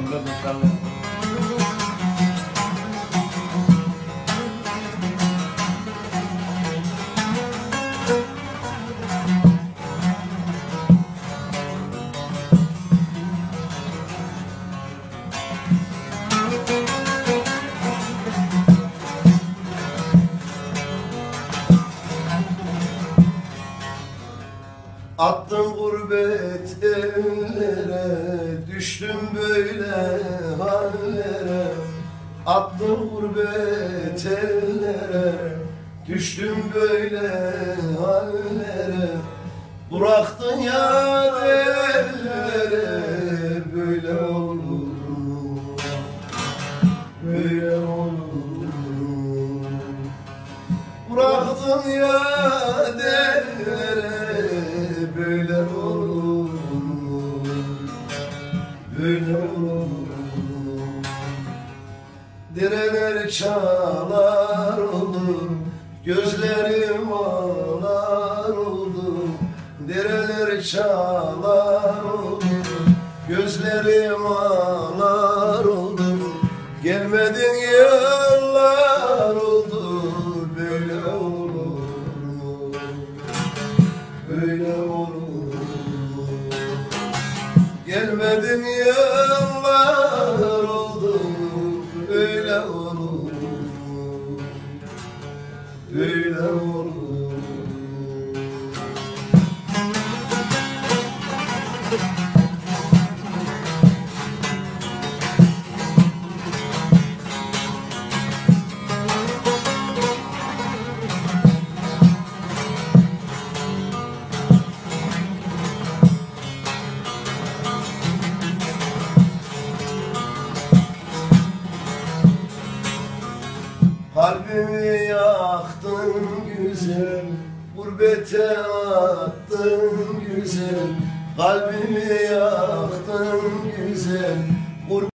biraz inşallah. Attım gurbet ellere, düştüm böyle hallere. Attım gurbet ellere, düştüm böyle hallere. Bıraktın ya ellere, böyle olur mu? Böyle olur mu? Bıraktın ya ellere, böyle olur mu? Böyle olur mu? Direler çalar oldu, gözlerim ağlar oldu. Direler çalar oldu, gözlerim ağlar oldu. Gelmedin yıllar oldu, böyle olur mu? Böyle olur mu? Gelmedin yıllar oldu, böyle olur mu? Böyle olur mu? Kalbimi yaktın güzel, gurbete attın güzel. Kalbimi yaktın güzel,